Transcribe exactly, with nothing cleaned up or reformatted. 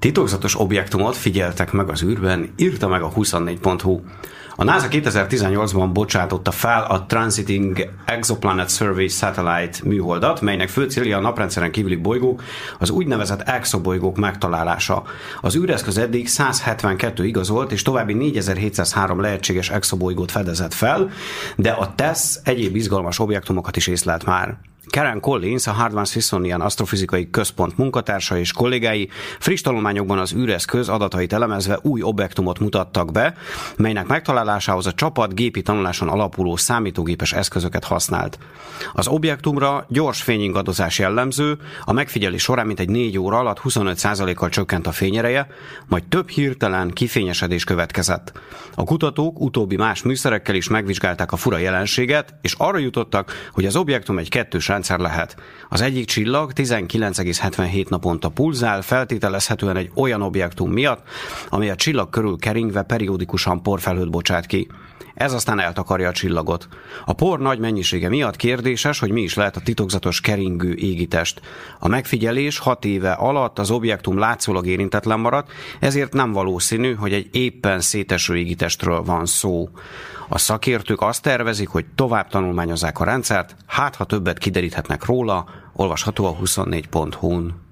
Titokzatos objektumot figyeltek meg az űrben, írta meg a huszonnégy pont hu. A NASA kétezer-tizennyolcban bocsátotta fel a Transiting Exoplanet Survey Satellite műholdat, melynek fő célja a naprendszeren kívüli bolygók, az úgynevezett exobolygók megtalálása. Az űreszköz eddig száz hetvenkettő igazolt és további négyezer-hétszázhárom lehetséges exobolygót fedezett fel, de a TESS egyéb izgalmas objektumokat is észlelt már. Karen Collins, a Harvard Smithsonian Asztrofizikai Központ munkatársa és kollégái friss tanulmányokban az űreszköz adatait elemezve új objektumot mutattak be, melynek megtalálásához a csapat gépi tanuláson alapuló számítógépes eszközöket használt. Az objektumra gyors fényingadozás jellemző, a megfigyelés során mintegy négy óra alatt huszonöt százalékkal csökkent a fényereje, majd több hirtelen kifényesedés következett. A kutatók utóbbi más műszerekkel is megvizsgálták a fura jelenséget, és arra jutottak, hogy az objektum egy kettős rendszer lehet. Az egyik csillag tizenkilenc egész hetvenhét naponta pulzál, feltételezhetően egy olyan objektum miatt, ami a csillag körül keringve periódikusan porfelhőt bocsát ki. Ez aztán eltakarja a csillagot. A por nagy mennyisége miatt kérdéses, hogy mi is lehet a titokzatos keringő égitest. A megfigyelés hat éve alatt az objektum látszólag érintetlen maradt, ezért nem valószínű, hogy egy éppen széteső égitestről van szó. A szakértők azt tervezik, hogy tovább tanulmányozzák a rendszert, hát ha többet kideríthetnek róla, olvasható a huszonnégy pont hu-n.